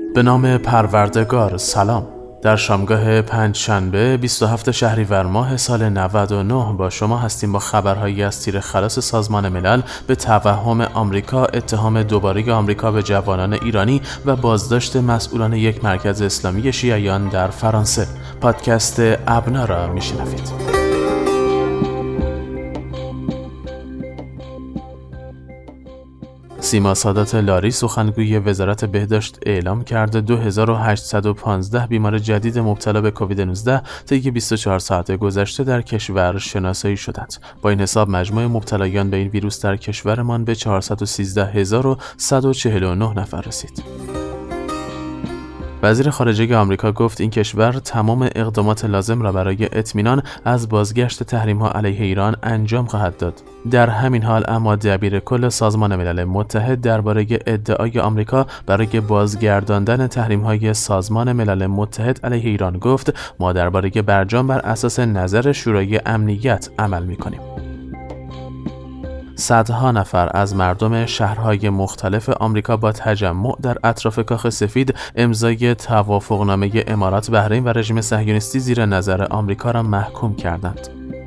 به نام پروردگار سلام. در شامگاه پنجشنبه 27 شهریور ماه سال 99 با شما هستیم با خبرهایی از تیر خلاص سازمان ملل به توهم آمریکا، اتهام دوباره آمریکا به جوانان ایرانی و بازداشت مسئولان یک مرکز اسلامی شیعیان در فرانسه. پادکست ابنا را میشنوید. سیما سادات لاری سخنگوی وزارت بهداشت اعلام کرد 2815 بیمار جدید مبتلا به کووید 19 طی 24 ساعت گذشته در کشور شناسایی شدند. با این حساب مجموع مبتلایان به این ویروس در کشورمان به 413149 نفر رسید. وزیر خارجه آمریکا گفت این کشور تمام اقدامات لازم را برای اطمینان از بازگشت تحریم‌ها علیه ایران انجام خواهد داد. در همین حال اما دبیر کل سازمان ملل متحد درباره ادعای آمریکا برای بازگرداندن تحریم‌های سازمان ملل متحد علیه ایران گفت ما درباره برجام بر اساس نظر شورای امنیت عمل می‌کنیم. صدها نفر از مردم شهرهای مختلف آمریکا با تجمع در اطراف کاخ سفید امضای توافقنامه امارات، بحرین و رژیم صهیونیستی زیر نظر آمریکا را محکوم کردند.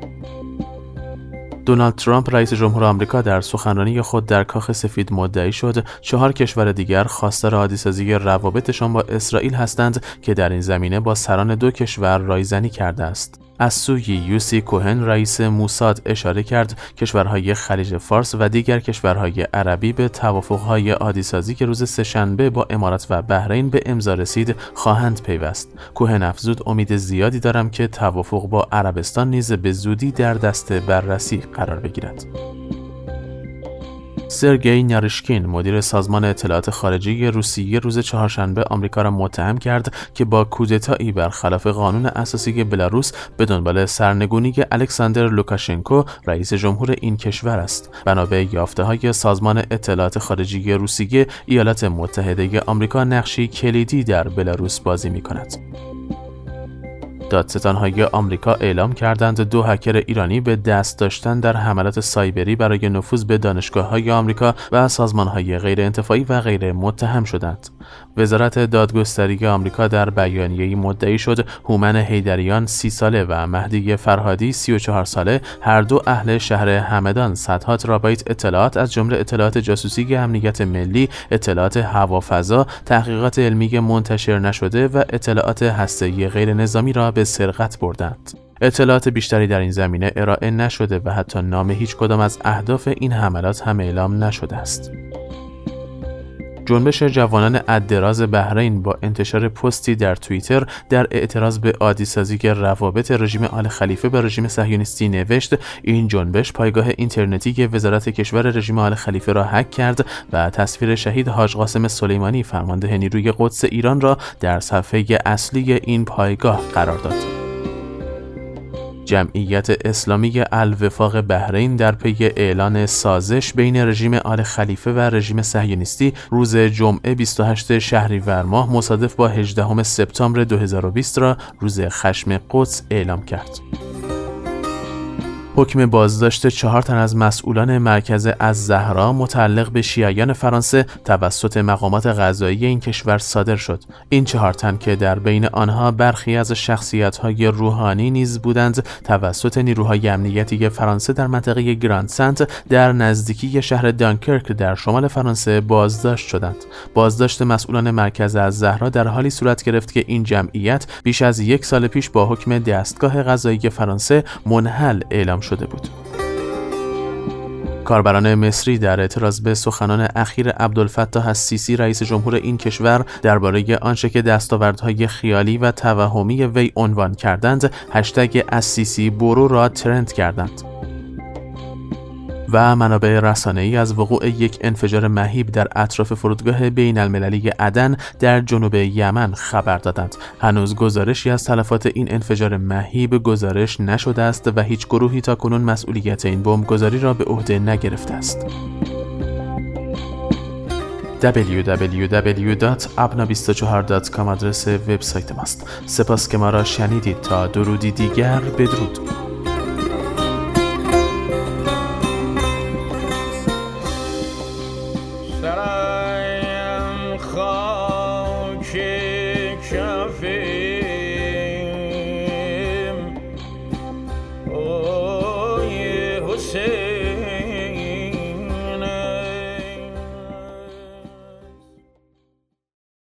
دونالد ترامپ رئیس جمهور آمریکا در سخنرانی خود در کاخ سفید مدعی شد 4 کشور دیگر خواستار عادی‌سازی روابطشان با اسرائیل هستند که در این زمینه با سران 2 کشور رایزنی کرده است. از سوی یوسی کوهن رئیس موساد اشاره کرد کشورهای خلیج فارس و دیگر کشورهای عربی به توافقهای عادی‌سازی که روز سه‌شنبه با امارات و بحرین به امضا رسید خواهند پیوست. کوهن افزود امید زیادی دارم که توافق با عربستان نیز به زودی در دست بررسی قرار بگیرد. سرگئی ناریشکین مدیر سازمان اطلاعات خارجی روسیه روز چهارشنبه آمریکا را متهم کرد که با کودتایی برخلاف قانون اساسی بلاروس به دنبال سرنگونی الکساندر لوکاشنکو رئیس جمهور این کشور است. بنا به یافته‌های سازمان اطلاعات خارجی روسیه، ایالات متحده آمریکا نقشی کلیدی در بلاروس بازی می‌کند. دادستان‌های آمریکا اعلام کردند 2 هکر ایرانی به دست داشتن در حملات سایبری برای نفوذ به دانشگاه‌های آمریکا و سازمان‌های غیرانتفاعی و غیر متهم شدند. وزارت دادگستری آمریکا در بیانیه‌ای مدعی شد هومن حیدریان 30 ساله و مهدی فرهادی 34 ساله هر دو اهل شهر همدان صدها ترابایت اطلاعات از جمله اطلاعات جاسوسی امنیت ملی، اطلاعات هوافضا، تحقیقات علمی منتشر نشده و اطلاعات هسته‌ای غیر نظامی را به سرقت بردند. اطلاعات بیشتری در این زمینه ارائه نشده و حتی نام هیچ کدام از اهداف این حملات هم اعلام نشده است. جنبش جوانان الدراز بحرین با انتشار پستی در توییتر در اعتراض به عادی‌سازی روابط رژیم آل خلیفه با رژیم صهیونیستی نوشت این جنبش پایگاه اینترنتی وزارت کشور رژیم آل خلیفه را هک کرد و تصویر شهید حاج قاسم سلیمانی فرمانده نیروی قدس ایران را در صفحه اصلی این پایگاه قرار داد. جمعیت اسلامی الوفاق بحرین در پی اعلان سازش بین رژیم آل خلیفه و رژیم صهیونیستی روز جمعه 28 شهریور ماه مصادف با 18 سپتامبر 2020 را روز خشم قدس اعلام کرد. حکم بازداشت 4 تن از مسئولان مرکز الزهرا متعلق به شیعیان فرانسه توسط مقامات قضایی این کشور صادر شد. این 4 تن که در بین آنها برخی از شخصیت‌های روحانی نیز بودند توسط نیروهای امنیتی فرانسه در منطقه گراند سنت در نزدیکی شهر دانکرک در شمال فرانسه بازداشت شدند. بازداشت مسئولان مرکز الزهرا در حالی صورت گرفت که این جمعیت بیش از 1 سال پیش با حکم دستگاه قضایی فرانسه منحل اعلام شده بود. کاربران مصری در اعتراض به سخنان اخیر عبدالفتاح السیسی رئیس جمهور این کشور درباره آنچه که دستاوردهای خیالی و توهمی وی عنوان کردند هشتگ السیسی برو را ترند کردند. و منابع رسانه‌ای از وقوع یک انفجار مهیب در اطراف فرودگاه بین المللی عدن در جنوب یمن خبر دادند. هنوز گزارشی از تلفات این انفجار مهیب گزارش نشده است و هیچ گروهی تاکنون مسئولیت این بمبگذاری را به عهده نگرفته است. www.abna24.com آدرس وبسایت ماست. سپاس که ما را شنیدید. تا درودی دیگر، بدرود.